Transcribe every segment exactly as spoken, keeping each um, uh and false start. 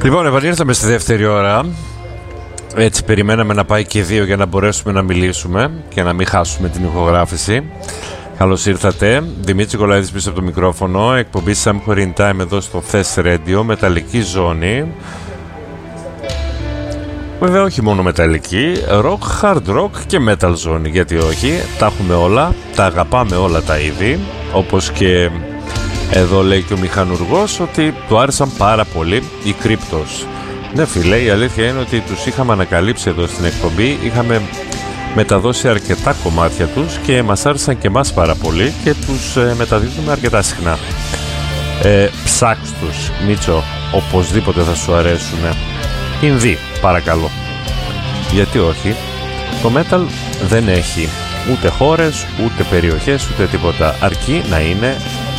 Λοιπόν, επανήλθαμε στη δεύτερη ώρα. Έτσι περιμέναμε να πάει και δύο για να μπορέσουμε να μιλήσουμε και να μην χάσουμε την ηχογράφηση. Καλώς ήρθατε. Δημήτρης Κολαίδης πίσω από το μικρόφωνο. Εκπομπή Somewhere in Time εδώ στο Θες Radio. Μεταλλική ζώνη. Βέβαια όχι μόνο μεταλλική, rock, hard rock και metal ζώνη. Γιατί όχι, τα έχουμε όλα, τα αγαπάμε όλα τα είδη. Όπως και εδώ λέει και ο μηχανουργός ότι του άρεσαν πάρα πολύ οι Cryptos. Ναι φίλε, η αλήθεια είναι ότι τους είχαμε ανακαλύψει εδώ στην εκπομπή. Είχαμε μεταδώσει αρκετά κομμάτια τους και μας άρεσαν και εμάς πάρα πολύ και τους ε, μεταδίδουμε αρκετά συχνά. Ε, ψάξ' τους, Μίτσο, οπωσδήποτε θα σου αρέσουνε. Ινδί, παρακαλώ. Γιατί όχι, το metal δεν έχει ούτε χώρες, ούτε περιοχές, ούτε τίποτα. Αρκεί να είναι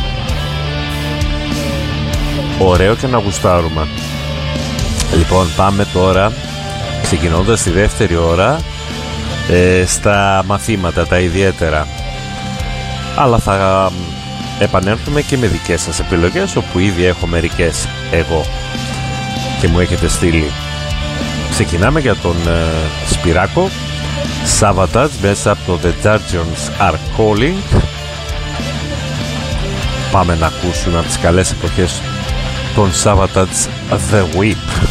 ωραίο και να γουστάρουμε. Λοιπόν, πάμε τώρα, ξεκινώντας τη δεύτερη ώρα, ε, στα μαθήματα, τα ιδιαίτερα. Αλλά θα επανέλθουμε και με δικές σας επιλογές, όπου ήδη έχω μερικές εγώ και μου έχετε στείλει. Ξεκινάμε για τον ε, Σπυράκο, Savatage, μέσα από το The Guardians Are Calling. Πάμε να ακούσουμε από τις καλές εποχές τον Savatage The Whip.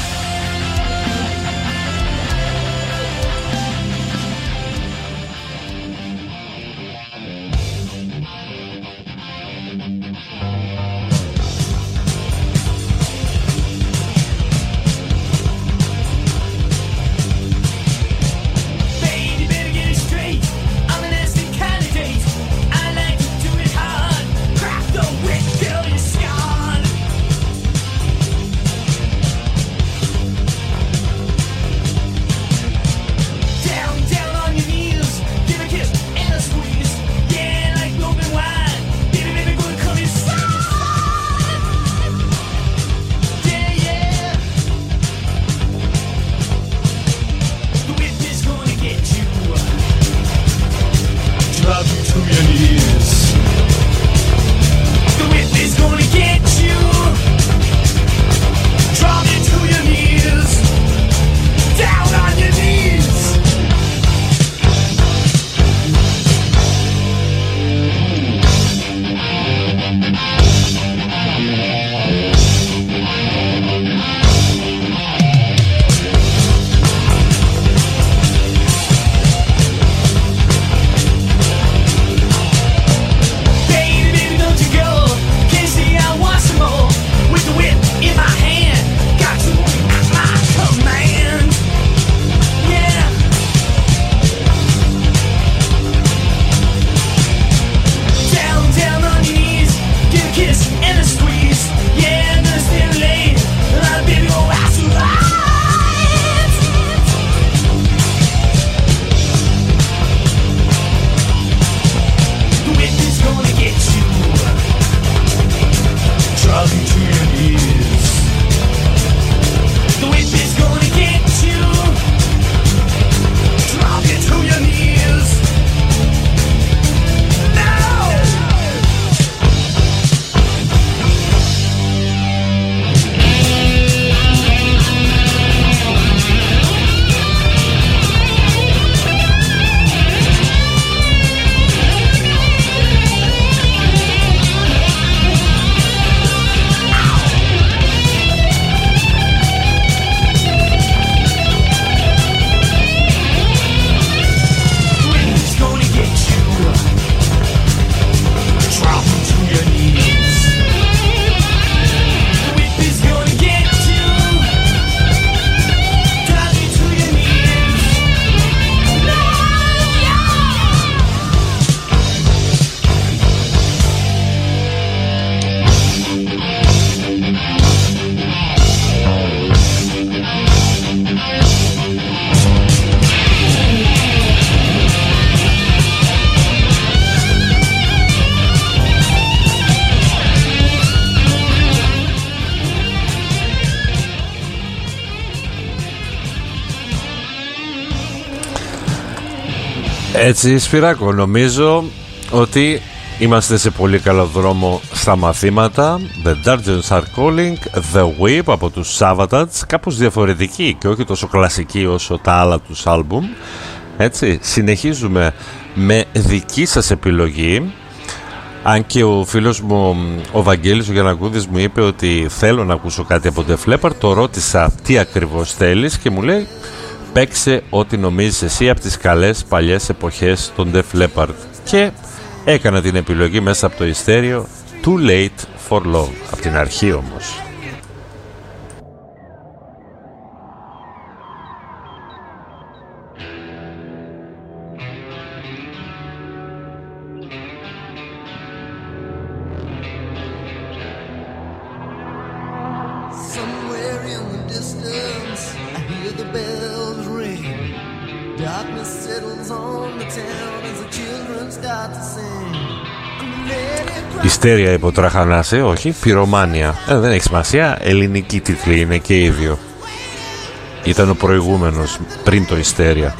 Έτσι, Σπυράκο, νομίζω ότι είμαστε σε πολύ καλό δρόμο στα μαθήματα. The Dungeons Are Calling, The Whip από τους Savatage, κάπως διαφορετική και όχι τόσο κλασική όσο τα άλλα τους άλμπουμ. Έτσι, συνεχίζουμε με δική σας επιλογή. Αν και ο φίλος μου, ο Βαγγέλης ο Γιαννακούδης, μου είπε ότι θέλω να ακούσω κάτι από Def Leppard, το ρώτησα τι ακριβώς θέλεις και μου λέει παίξε ό,τι νομίζεις εσύ από τις καλές παλιές εποχές των Def Leppard. Και έκανα την επιλογή μέσα από το ιστέριο Too Late for Love, από την αρχή όμως. Ιστέρια υποτραχανάσε, όχι, πυρομάνια. Ε, δεν έχει σημασία, ελληνική τίτλη είναι και ίδιο. Ήταν ο προηγούμενος πριν το Ιστέρια.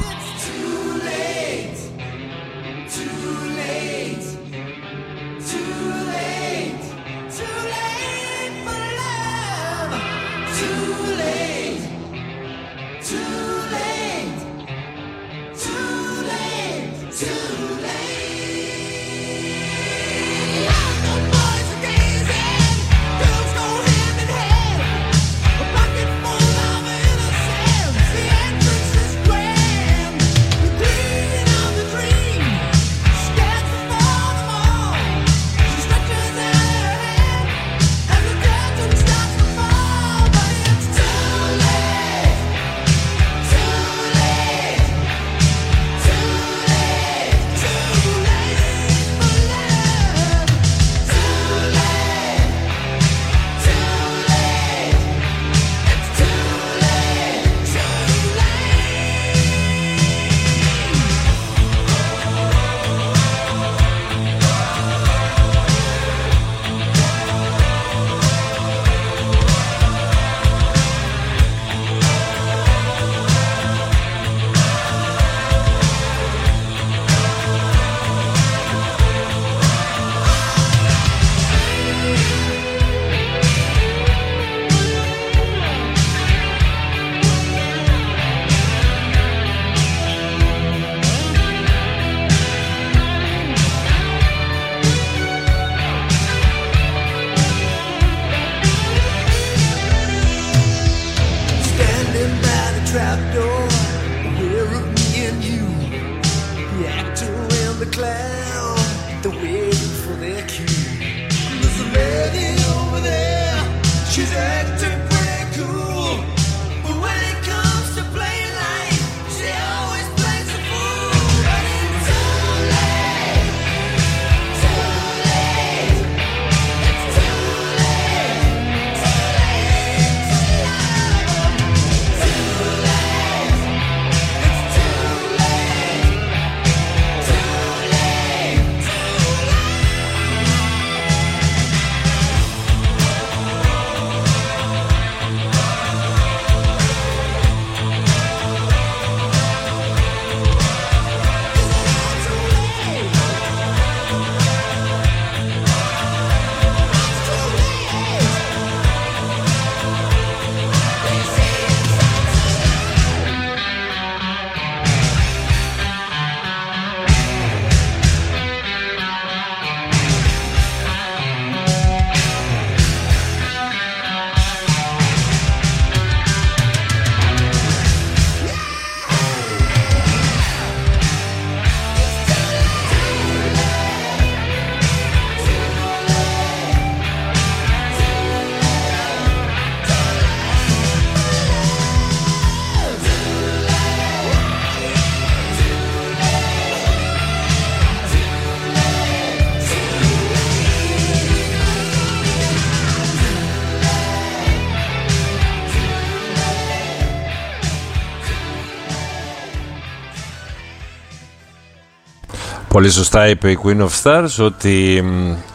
Πολύ σωστά είπε η Queen of Stars ότι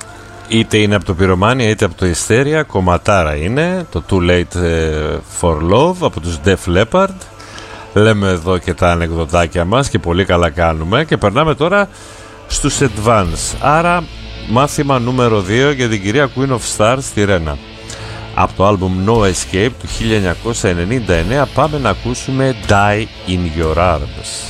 είτε είναι από το Πυρομάνια είτε από το Ιστέρια, κομματάρα είναι το Too Late for Love από τους Def Leppard. Λέμε εδώ και τα ανεκδοτάκια μας και πολύ καλά κάνουμε και περνάμε τώρα στους Advance. Άρα μάθημα νούμερο δύο για την κυρία Queen of Stars στη Ρένα. Από το άλμπουμ No Escape του χίλια εννιακόσια ενενήντα εννέα πάμε να ακούσουμε Die in Your Arms.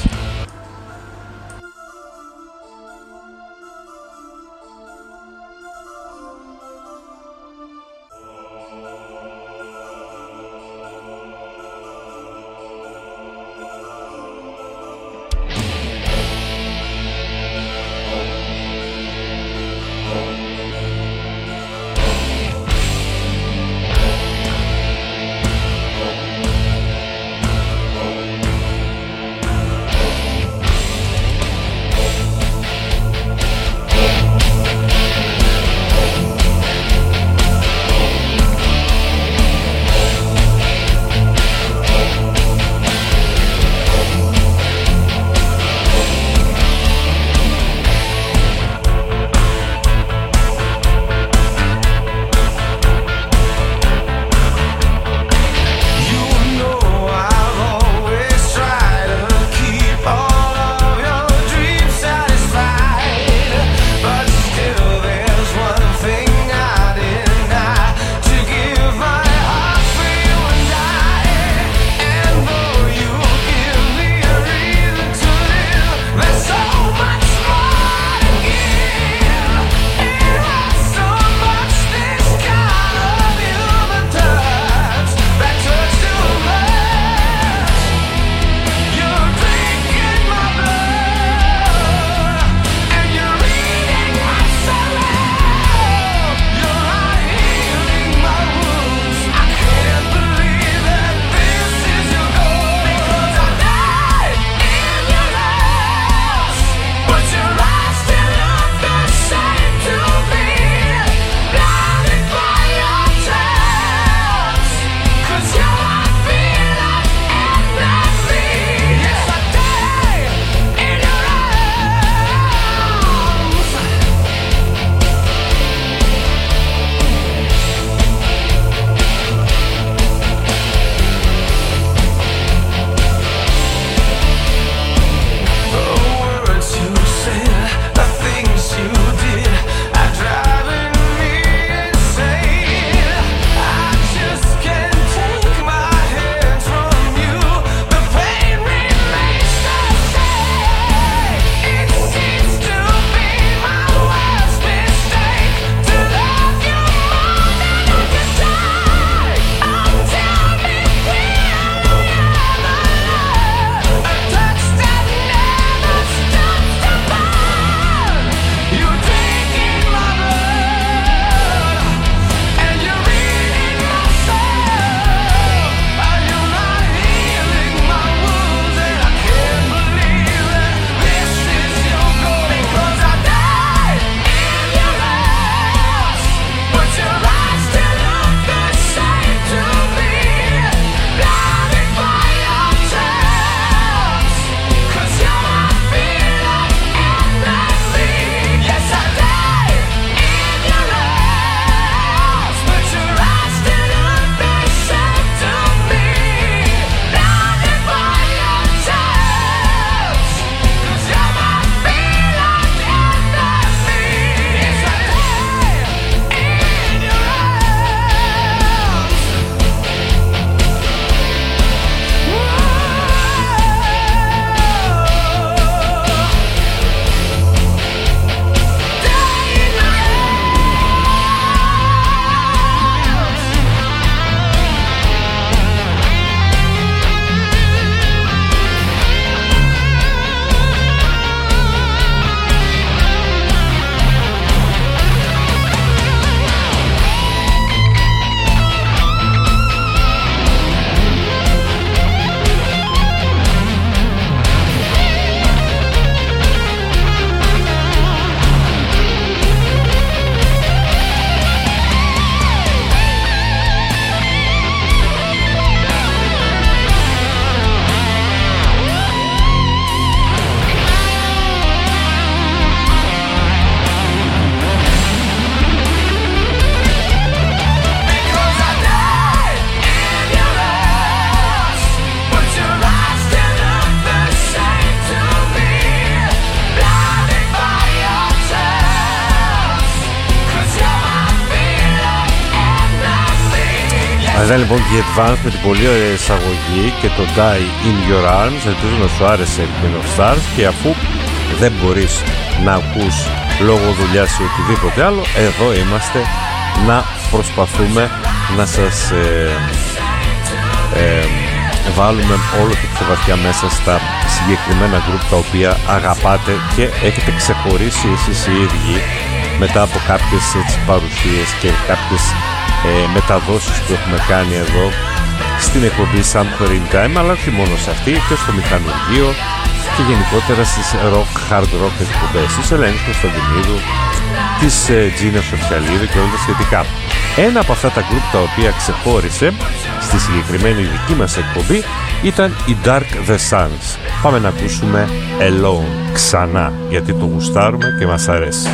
Ήταν λοιπόν και η Advance με την πολύ ωραία εισαγωγή και το Die in Your Arms. Ελπίζω να σου άρεσε η Queen of Stars, και αφού δεν μπορείς να ακούς λόγω δουλειάς ή οτιδήποτε άλλο, εδώ είμαστε να προσπαθούμε να σας ε, ε, βάλουμε όλο και πιο βαθιά μέσα στα συγκεκριμένα group τα οποία αγαπάτε και έχετε ξεχωρίσει εσείς οι ίδιοι μετά από κάποιες έτσι, παρουσίες και κάποιες ε, μεταδόσεις που έχουμε κάνει εδώ στην εκπομπή Somewhere in Time, αλλά όχι μόνο σε αυτή, και στο μηχανουργείο και γενικότερα στις rock, hard rock εκπομπές της Ελένης Κωνσταντινίδου, της ε, Τζίνα Σοφιαλίδου και όλα τα σχετικά. Ένα από αυτά τα group τα οποία ξεχώρισε στη συγκεκριμένη δική μας εκπομπή ήταν η Dark the Suns. Πάμε να ακούσουμε Alone ξανά, γιατί το γουστάρουμε και μας αρέσει.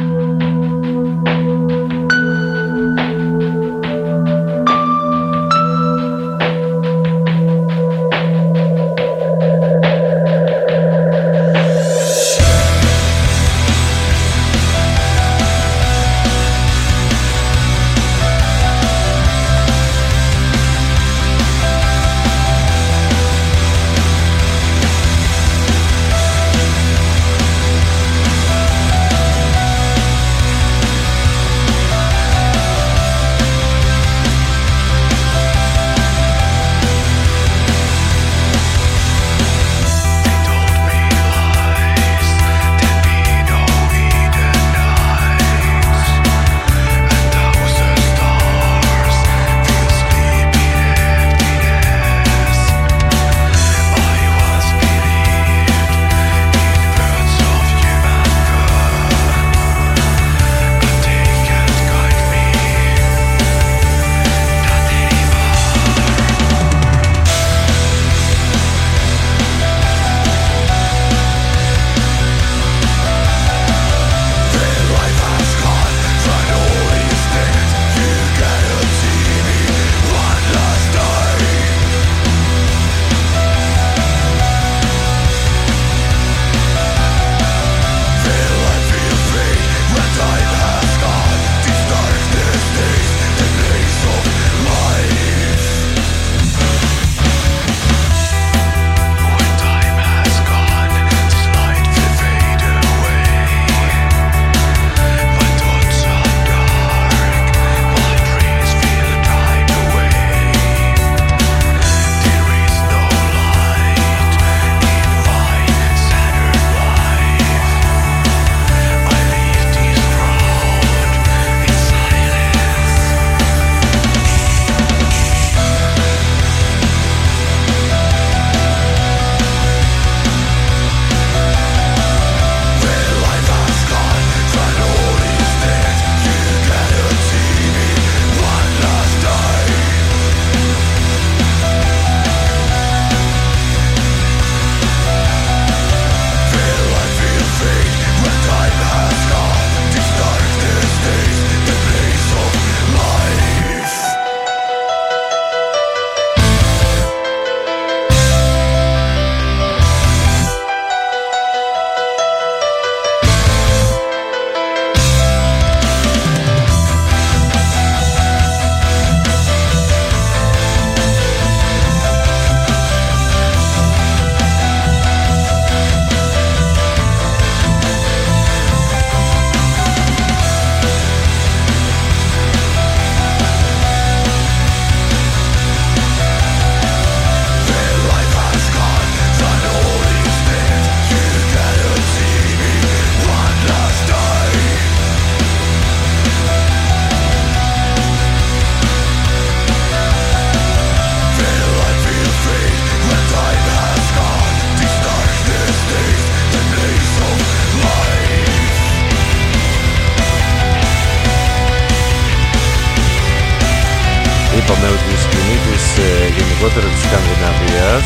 είπαμε ότι η σκηνή της ε, γενικότερα της Σκανδιναβίας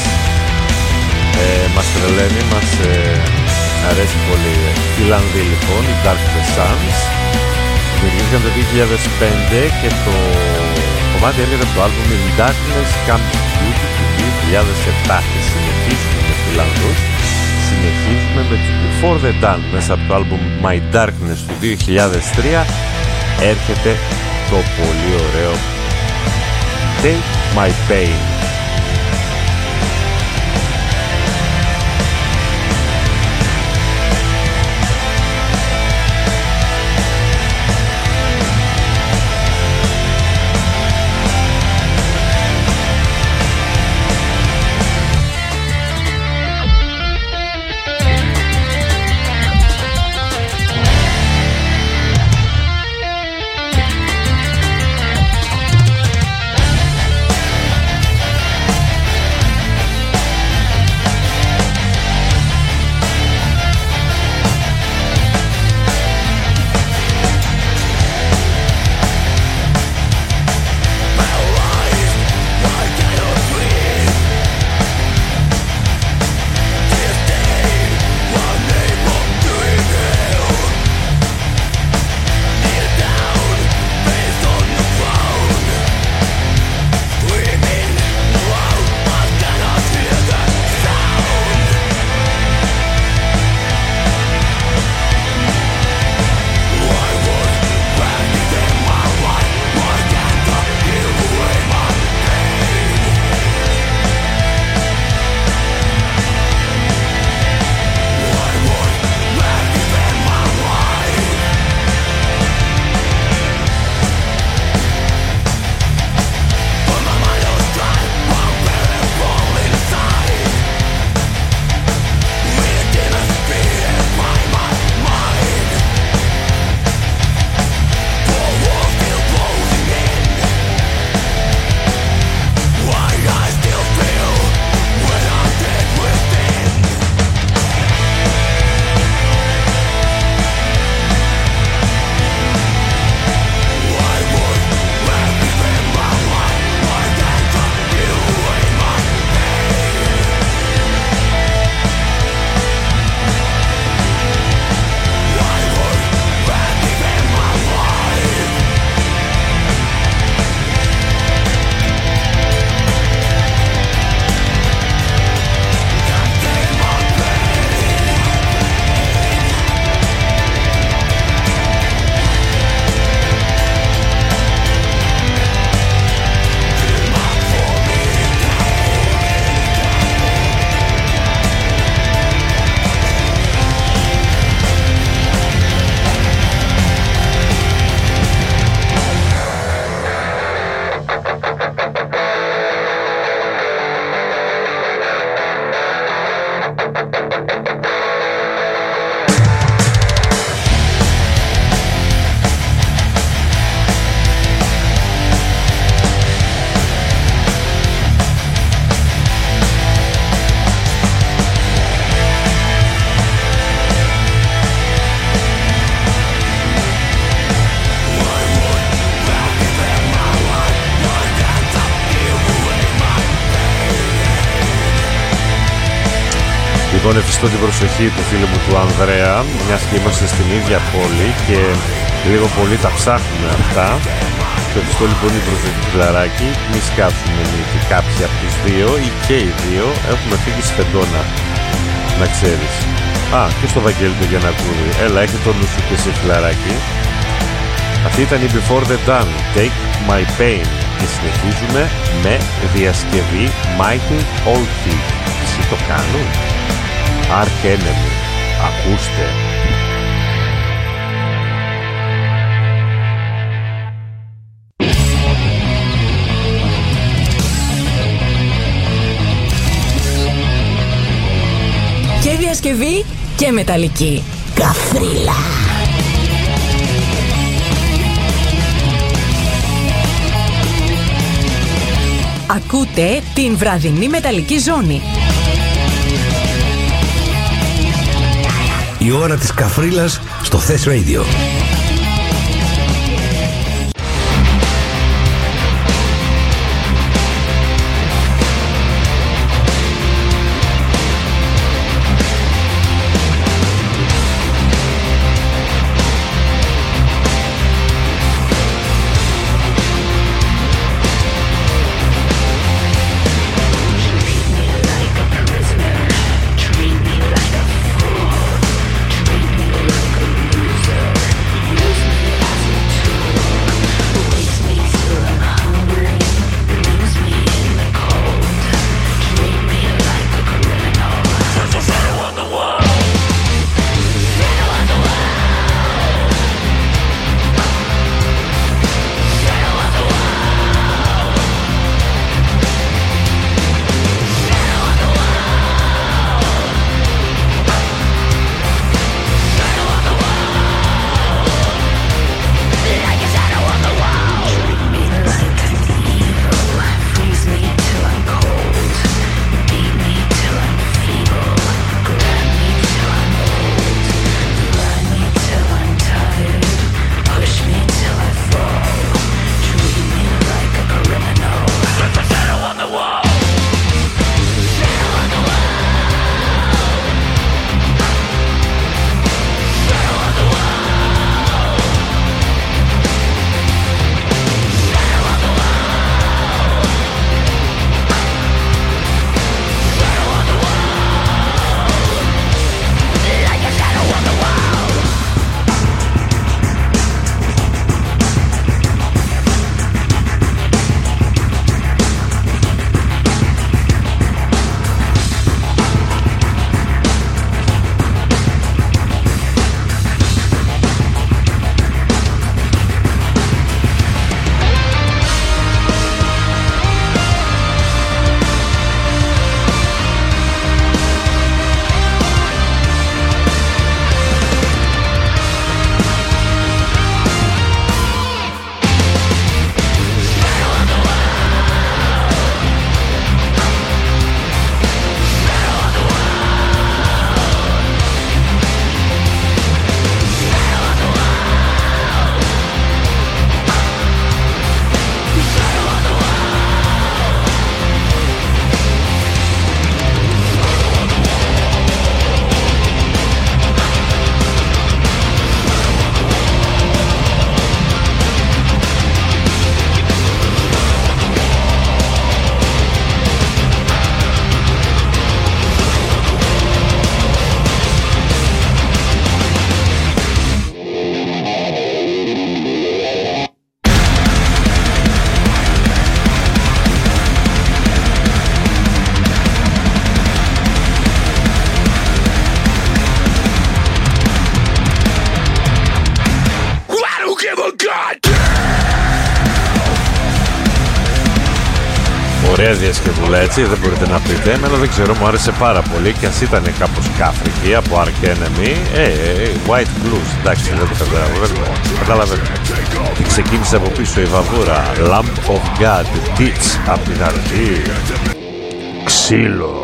ε, μας τρελαίνει, μας ε, αρέσει πολύ. Φιλανδοί λοιπόν, οι Dark the Suns, δημιουργήθηκαν το δύο χιλιάδες πέντε και το κομμάτι έρχεται από το άλμπουμ In Darkness Comes Beauty του δύο χιλιάδες επτά και συνεχίζουμε με Φιλανδούς. Συνεχίζουμε με τους Before the Dawn μέσα από το άλμπουμ My Darkness του δύο χιλιάδες τρία. Έρχεται το πολύ ωραίο Take My Pain. Λοιπόν, ευχαριστώ την προσοχή του φίλου μου του Ανδρέα, μιας και είμαστε στην ίδια πόλη και λίγο πολύ τα ψάχνουμε αυτά. Και ευχαριστώ λοιπόν την προσοχή του Λαράκη. Μη σκάψουμε ότι κάποιοι από τους δύο ή και οι δύο έχουμε φύγει σφεντόνα, να ξέρεις. Α, και στο Βαγγέλη του Γιαννακούρη. Έλα, έχει το νου σου και εσύ, Φιλαράκη. Αυτή ήταν η Before the Dawn, Take My Pain. Και συνεχίζουμε με διασκευή Mighty Old Thief. Εσύ το κάνουν. Arch Enemy. Ακούστε. Και διασκευή και μεταλλική. Καφρίλα. Ακούτε την βραδινή μεταλλική ζώνη. Η ώρα της καφρίλας στο Θες Radio. Ωραία διασκευούλα, έτσι, δεν μπορείτε να πείτε. Εμένα δεν ξέρω, μου άρεσε πάρα πολύ και ας ήταν κάπως κάφρικη από Arch Enemy. Ε, ε, White Blues, εντάξει, δεν το καταλαβαίνω. Καταλαβαίνω. Ξεκίνησε από πίσω η βαβούρα. Lamp of God, Ditch, απ' την αρχή. Ξύλο.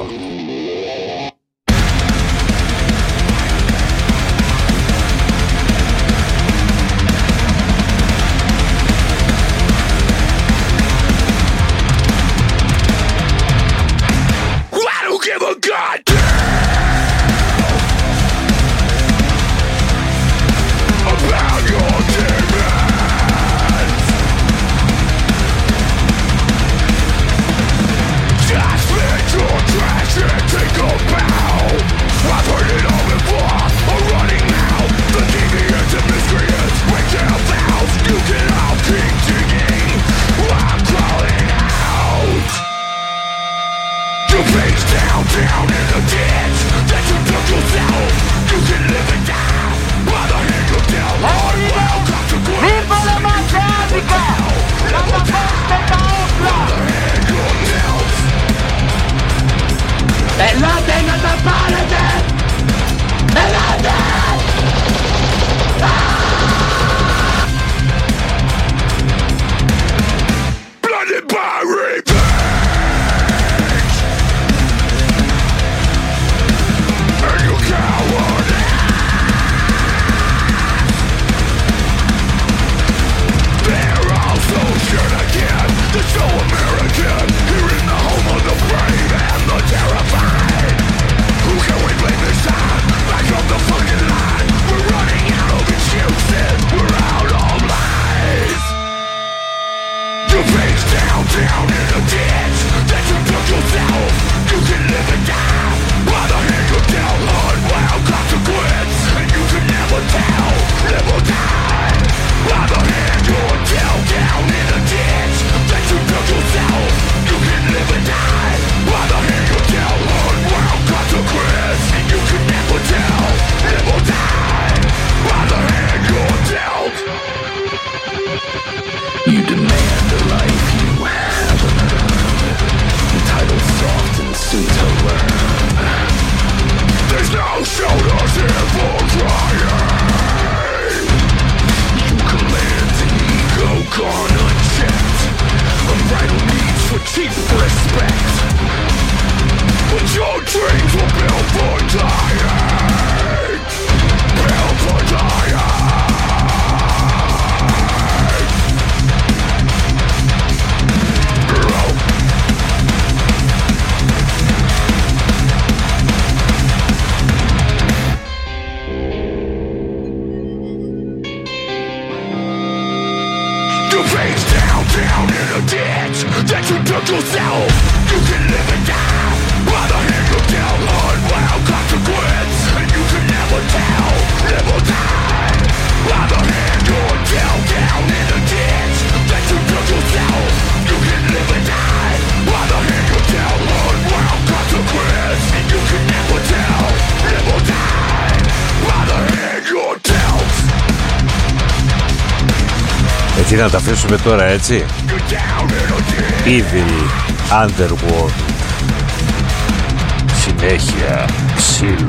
Έτσι να τα αφήσουμε τώρα, έτσι. Evil Underworld. Συνέχεια ξύλο.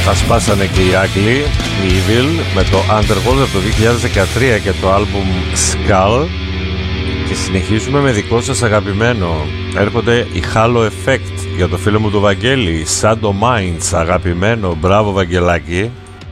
Τα σπάσανε και οι Άγγλοι, οι Evil, με το Underworld από το δύο χιλιάδες δεκατρία και το άλμπουμ Skull. Και συνεχίζουμε με δικό σας αγαπημένο. Έρχονται οι Halo Effect για το φίλο μου του Βαγγέλη. Shadow Minds, αγαπημένο. Μπράβο Βαγγελάκη.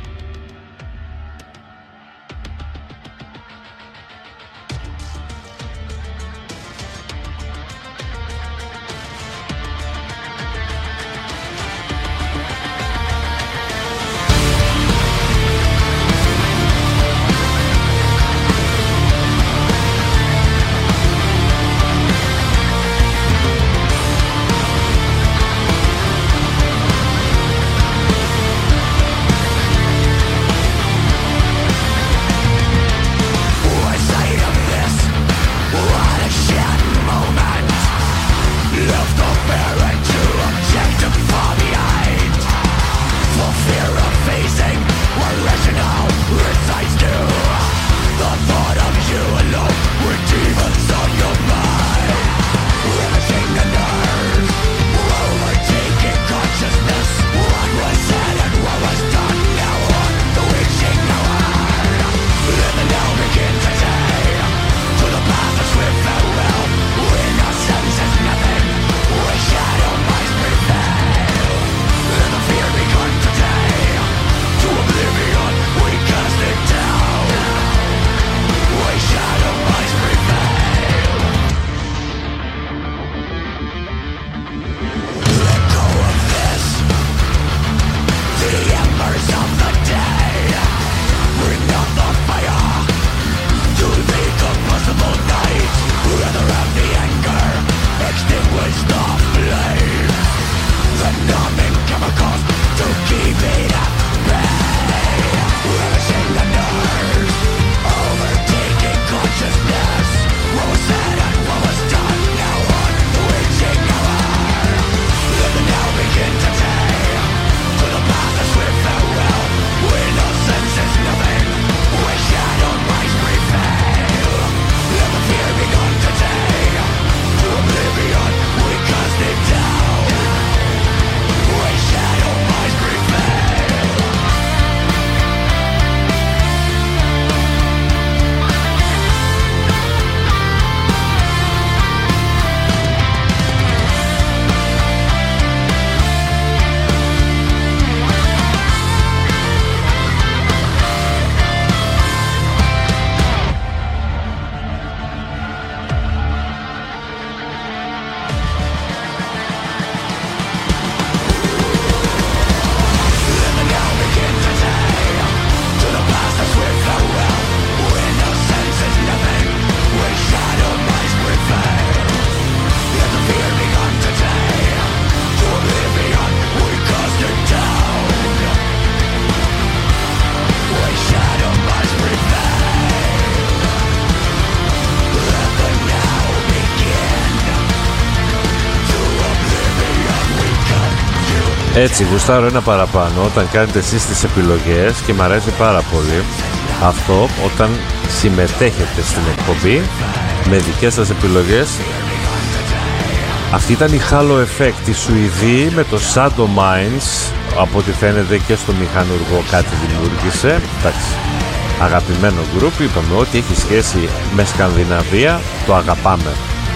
Έτσι, γουστάρω ένα παραπάνω όταν κάνετε εσείς τις επιλογές και μου αρέσει πάρα πολύ αυτό όταν συμμετέχετε στην εκπομπή με δικές σας επιλογές. Αυτή ήταν η Halo Effect, η Σουηδή με το Shadow Minds, από ό,τι φαίνεται και στο μηχανουργό κάτι δημιούργησε. Εντάξει, αγαπημένο γκρουπ, είπαμε ότι έχει σχέση με Σκανδιναβία, το αγαπάμε.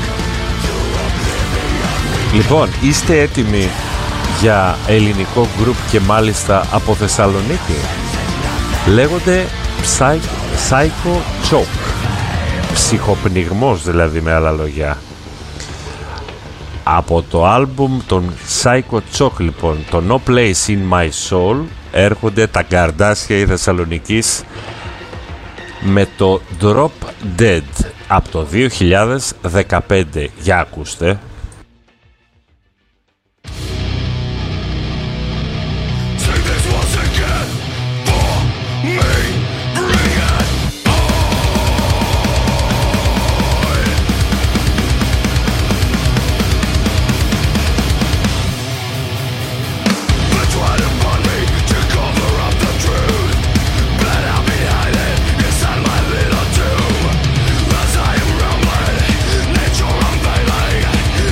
Λοιπόν, είστε έτοιμοι για ελληνικό γκρουπ και μάλιστα από Θεσσαλονίκη? Λέγονται Psycho Choke, ψυχοπνιγμός δηλαδή, με άλλα λόγια. Από το άλμπουμ των Psycho Choke λοιπόν, το No Place in My Soul, έρχονται τα καρδάσια η Θεσσαλονικής με το Drop Dead από το δύο χιλιάδες δεκαπέντε. Για ακούστε. Nature unveiling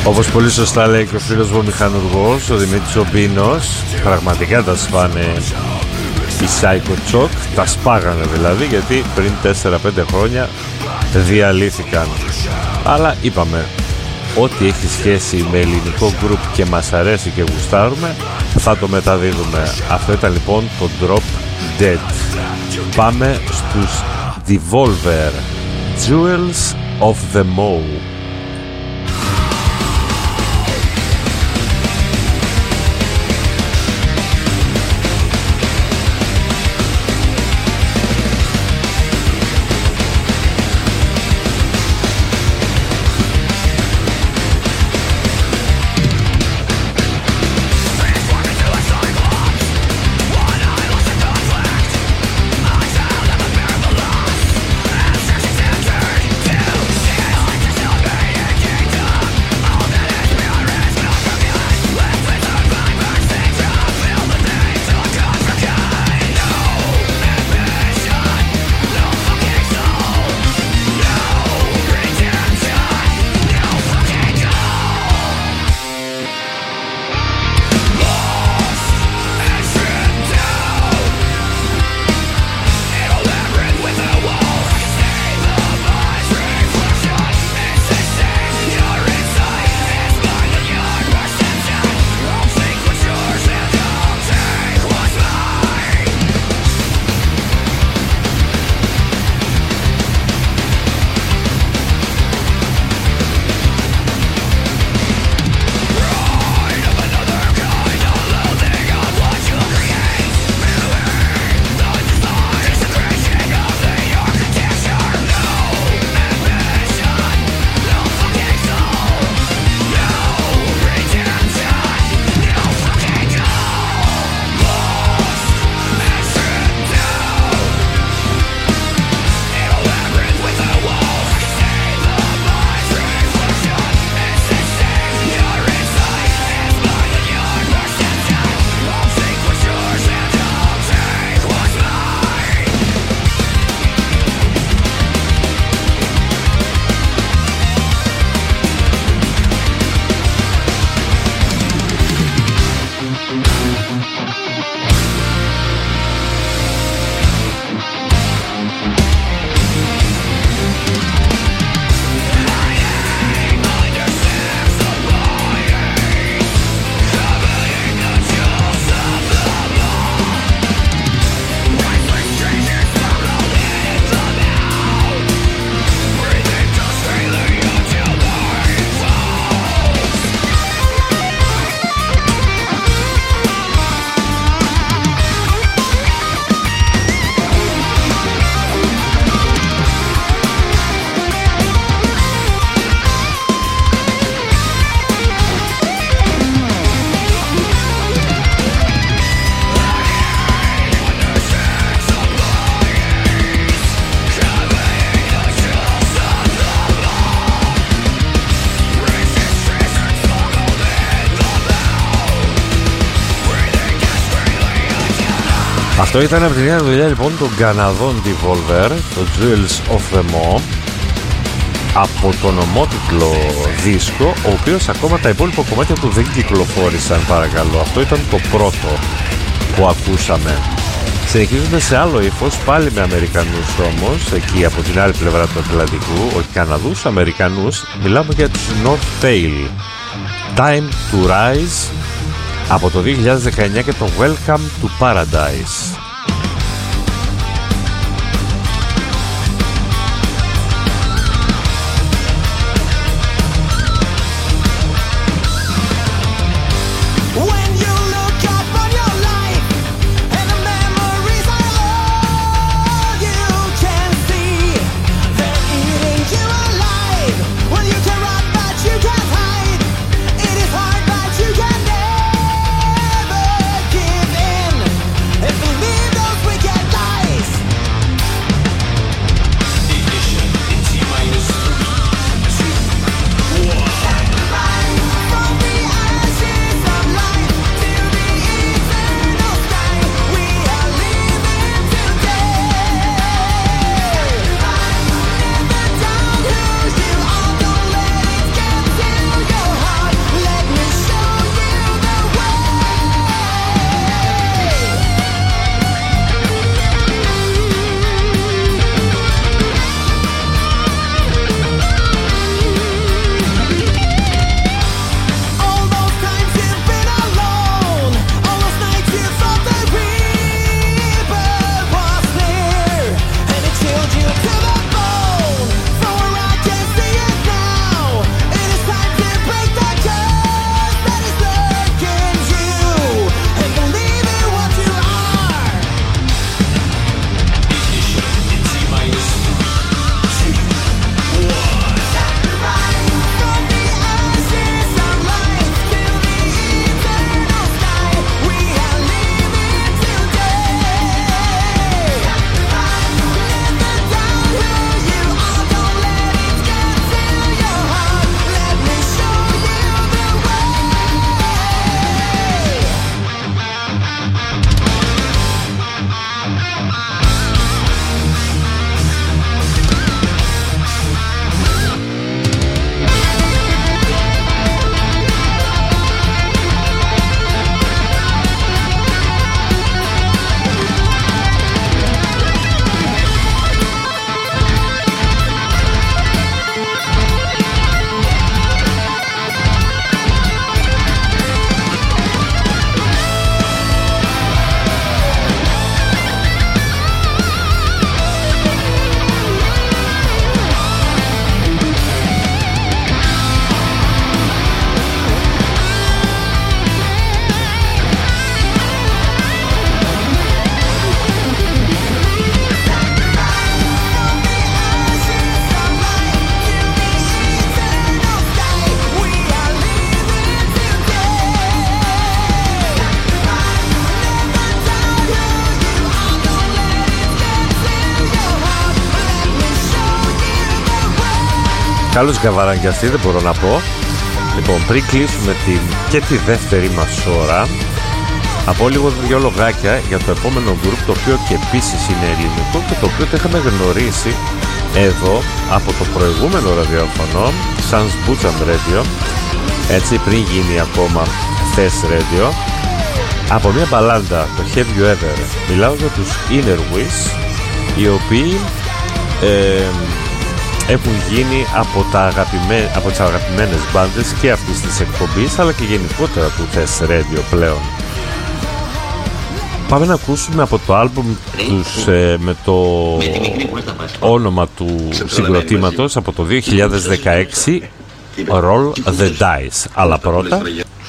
Όπως πολύ σωστά λέει και ο φίλος βιομηχανουργός, ο Δημήτρης ο Μπίνος, πραγματικά τα σπάνε οι Psycho Choc, τα σπάγανε δηλαδή, γιατί πριν τέσσερα πέντε χρόνια διαλύθηκαν. Αλλά είπαμε, ό,τι έχει σχέση με ελληνικό γκρουπ και μας αρέσει και γουστάρουμε, θα το μεταδίδουμε. Αυτό ήταν λοιπόν το Drop Dead. Πάμε στους Devolver, Jewels of the Moe. Αυτό ήταν από τη νέα δουλειά λοιπόν των Καναδών Devolver, το Jewels of the Moe, από τον ομότιτλο δίσκο, ο οποίος ακόμα τα υπόλοιπα κομμάτια του δεν κυκλοφόρησαν, παρακαλώ. Αυτό ήταν το πρώτο που ακούσαμε. Συνεχίζουμε σε άλλο ύφος, πάλι με Αμερικανούς όμως, εκεί από την άλλη πλευρά του Ατλαντικού, όχι Καναδούς, Αμερικανούς. Μιλάμε για τους North Tail, Time to Rise, από το δύο χιλιάδες δεκαεννιά και το Welcome to Paradise. Believe Μεγάλος γαβαραγκιαστή, δεν μπορώ να πω. Λοιπόν, πριν κλείσουμε την και τη δεύτερη μας ώρα, από λίγο δύο λογάκια για το επόμενο group, το οποίο και επίσης είναι ελληνικό και το οποίο το είχαμε γνωρίσει εδώ από το προηγούμενο ραδιόφωνο Sans Bootcamp Radio, έτσι, πριν γίνει ακόμα Thes Radio, από μια μπαλάντα, το Have You Ever. Μιλάω για τους Inner Wish, οι οποίοι ε, έχουν γίνει από, τα αγαπημέ... από τις αγαπημένες μπάντες και αυτής της εκπομπής, αλλά και γενικότερα του Thes Radio πλέον. Πάμε να ακούσουμε από το άλμπουμ τους ε, με το όνομα του συγκροτήματος από το δύο χιλιάδες δεκαέξι, Roll the Dice. Αλλά πρώτα...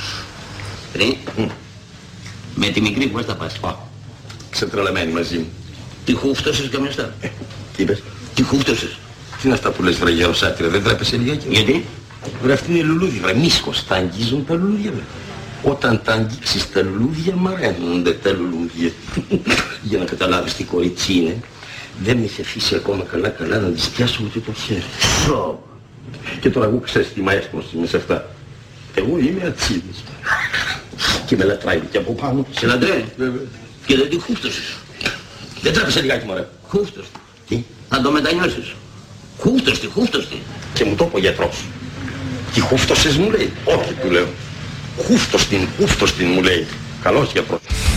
Με τη μικρή που θα πας. Ξετρελαμένη μαζί μου. Τι χούφτωσες καμιωστά. Τι είπες? Τι χούφτωσες. Τι είναι αυτά που λες βρε γεροσάτυρα, δεν τρέπεσαι λιγάκι? Γιατί? Βρε αυτή είναι λουλούδι βρε, μίσκος, τα αγγίζουν τα λουλούδια βρε. Όταν τα αγγίξεις τα λουλούδια μαραίνονται τα λουλούδια. Για να καταλάβεις τι κορίτσι είναι, δεν με είχε αφήσει ακόμα καλά καλά να της πιάσω ούτε το χέρι. Σω. Και τώρα εγώ ξέρεις τι μαέστρος είμαι σε αυτά. Εγώ είμαι ατσίδης. Και με λατράει και από πάνω. Σε λατράει. Και δεν τη χούφτωσες. Δεν τρέπεσαι λιγάκι μωρέ. Χούφτωστη. Τι? Να το μετανιώσεις. Χούφτωστη, χούφτωστη. Και μου το είπε ο γιατρός. Τι χούφτωσες μου λέει. Όχι του λέω. Χούφτωστην, χούφτωστην μου λέει. Καλός γιατρός.